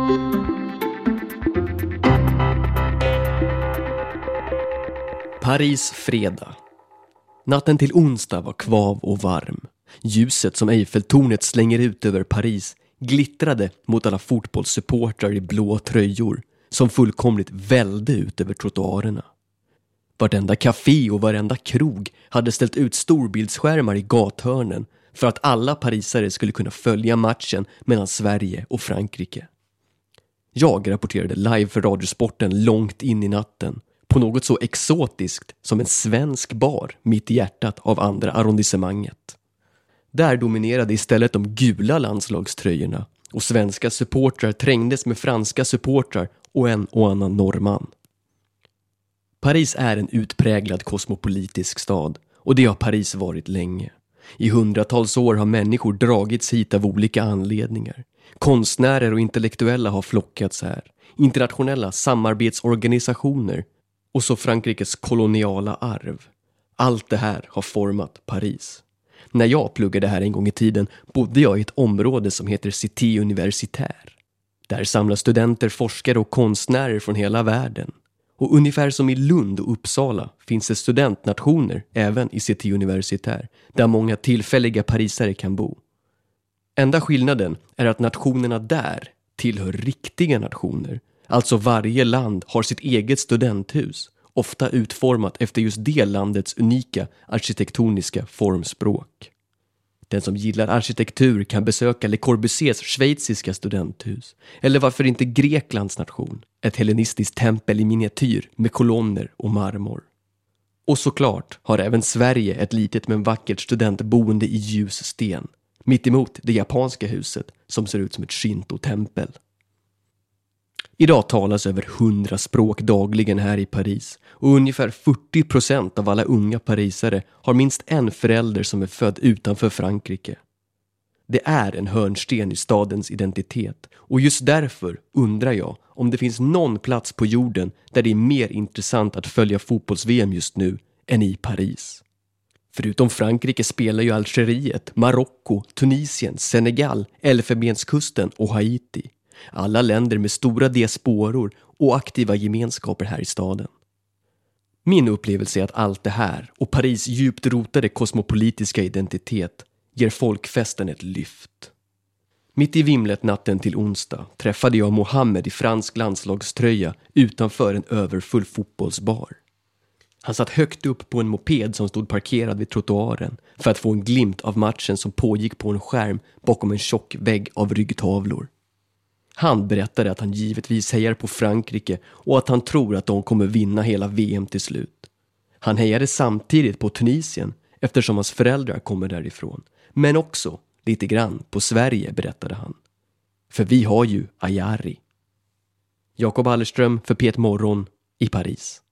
Paris fredag. Natten till onsdag var kvav och varm. Ljuset som Eiffeltornet slänger ut över Paris glittrade mot alla fotbollssupportrar i blå tröjor som fullkomligt välde ut över trottoarerna. Vartenda café och varenda krog hade ställt ut storbildsskärmar i gathörnen för att alla parisare skulle kunna följa matchen mellan Sverige och Frankrike. Jag rapporterade live för Radiosporten långt in i natten på något så exotiskt som en svensk bar mitt i hjärtat av andra arrondissemanget. Där dominerade istället de gula landslagströjorna och svenska supportrar trängdes med franska supportrar och en och annan norrman. Paris är en utpräglad kosmopolitisk stad och det har Paris varit länge. I hundratals år har människor dragits hit av olika anledningar. Konstnärer och intellektuella har flockats här. Internationella samarbetsorganisationer och så Frankrikes koloniala arv. Allt det här har format Paris. När jag pluggade här en gång i tiden bodde jag i ett område som heter Cité Universitaire. Där samlas studenter, forskare och konstnärer från hela världen. Och ungefär som i Lund och Uppsala finns det studentnationer även i Cité Universitaire, där många tillfälliga parisare kan bo. Enda skillnaden är att nationerna där tillhör riktiga nationer. Alltså varje land har sitt eget studenthus, ofta utformat efter just det landets unika arkitektoniska formspråk. Den som gillar arkitektur kan besöka Le Corbusiers schweiziska studenthus. Eller varför inte Greklands nation, ett hellenistiskt tempel i miniatyr med kolonner och marmor. Och såklart har även Sverige ett litet men vackert studentboende i ljus sten, mitt emot det japanska huset som ser ut som ett Shinto-tempel. Idag talas över 100 språk dagligen här i Paris och ungefär 40% av alla unga parisare har minst en förälder som är född utanför Frankrike. Det är en hörnsten i stadens identitet och just därför undrar jag om det finns någon plats på jorden där det är mer intressant att följa fotbolls-VM just nu än i Paris. Förutom Frankrike spelar ju Algeriet, Marocko, Tunisien, Senegal, Elfenbenskusten och Haiti. Alla länder med stora diasporor och aktiva gemenskaper här i staden. Min upplevelse är att allt det här och Paris djupt rotade kosmopolitiska identitet ger folkfesten ett lyft. Mitt i vimlet natten till onsdag träffade jag Mohammed i fransk landslagströja utanför en överfull fotbollsbar. Han satt högt upp på en moped som stod parkerad vid trottoaren för att få en glimt av matchen som pågick på en skärm bakom en tjock vägg av ryggtavlor. Han berättade att han givetvis hejar på Frankrike och att han tror att de kommer vinna hela VM till slut. Han hejade samtidigt på Tunisien eftersom hans föräldrar kommer därifrån. Men också lite grann på Sverige, berättade han. För vi har ju Ayari. Jakob Hallerström för P1 Morgon i Paris.